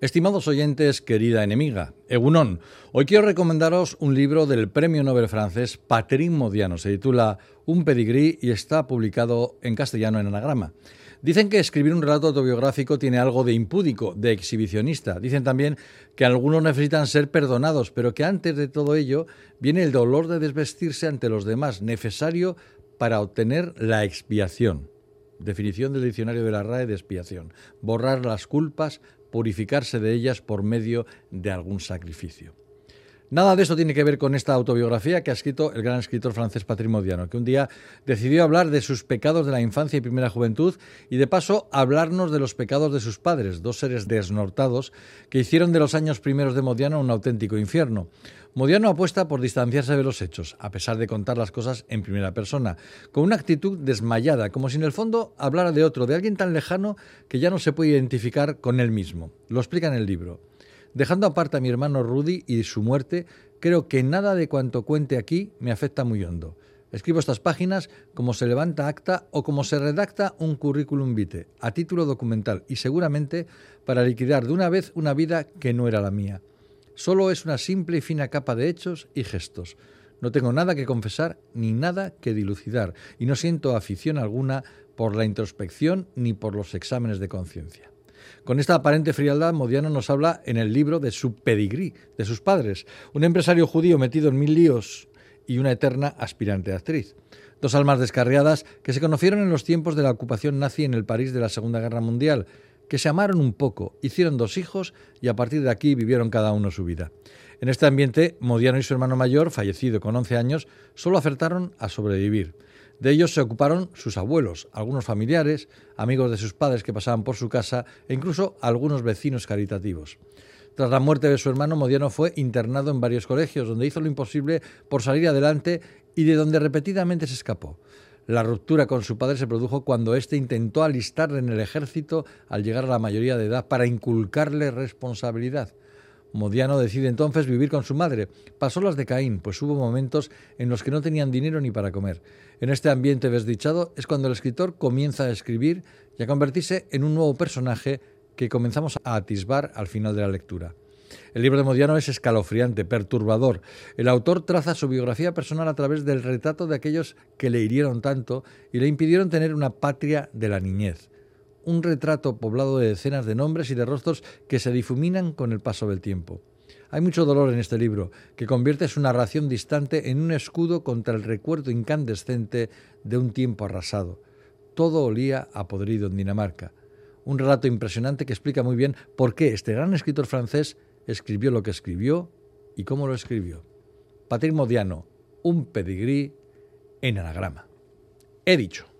Estimados oyentes, querida enemiga, Egunon, hoy quiero recomendaros un libro del premio Nobel francés Patrick Modiano. Se titula Un pedigrí y está publicado en castellano en Anagrama. Dicen que escribir un relato autobiográfico tiene algo de impúdico, de exhibicionista. Dicen también que algunos necesitan ser perdonados, pero que antes de todo ello viene el dolor de desvestirse ante los demás, necesario para obtener la expiación. Definición del diccionario de la RAE de expiación: borrar las culpas, purificarse de ellas por medio de algún sacrificio. Nada de esto tiene que ver con esta autobiografía que ha escrito el gran escritor francés Patrick Modiano, que un día decidió hablar de sus pecados de la infancia y primera juventud y de paso hablarnos de los pecados de sus padres, dos seres desnortados que hicieron de los años primeros de Modiano un auténtico infierno. Modiano apuesta por distanciarse de los hechos, a pesar de contar las cosas en primera persona, con una actitud desmayada, como si en el fondo hablara de otro, de alguien tan lejano que ya no se puede identificar con él mismo. Lo explica en el libro. Dejando aparte a mi hermano Rudy y su muerte, creo que nada de cuanto cuente aquí me afecta muy hondo. Escribo estas páginas como se levanta acta o como se redacta un currículum vitae, a título documental y seguramente para liquidar de una vez una vida que no era la mía. Solo es una simple y fina capa de hechos y gestos. No tengo nada que confesar ni nada que dilucidar y no siento afición alguna por la introspección ni por los exámenes de conciencia. Con esta aparente frialdad, Modiano nos habla en el libro de su pedigrí, de sus padres, un empresario judío metido en mil líos y una eterna aspirante actriz. Dos almas descarriadas que se conocieron en los tiempos de la ocupación nazi en el París de la Segunda Guerra Mundial, que se amaron un poco, hicieron dos hijos y a partir de aquí vivieron cada uno su vida. En este ambiente, Modiano y su hermano mayor, fallecido con 11 años, solo acertaron a sobrevivir. De ellos se ocuparon sus abuelos, algunos familiares, amigos de sus padres que pasaban por su casa e incluso algunos vecinos caritativos. Tras la muerte de su hermano, Modiano fue internado en varios colegios, donde hizo lo imposible por salir adelante y de donde repetidamente se escapó. La ruptura con su padre se produjo cuando éste intentó alistarle en el ejército al llegar a la mayoría de edad para inculcarle responsabilidad. Modiano decide entonces vivir con su madre. Pasó las de Caín, pues hubo momentos en los que no tenían dinero ni para comer. En este ambiente desdichado es cuando el escritor comienza a escribir y a convertirse en un nuevo personaje que comenzamos a atisbar al final de la lectura. El libro de Modiano es escalofriante, perturbador. El autor traza su biografía personal a través del retrato de aquellos que le hirieron tanto y le impidieron tener una patria de la niñez. Un retrato poblado de decenas de nombres y de rostros que se difuminan con el paso del tiempo. Hay mucho dolor en este libro, que convierte su narración distante en un escudo contra el recuerdo incandescente de un tiempo arrasado. Todo olía a podrido en Dinamarca. Un relato impresionante que explica muy bien por qué este gran escritor francés escribió lo que escribió y cómo lo escribió. Patrick Modiano, un pedigrí en anagrama. He dicho.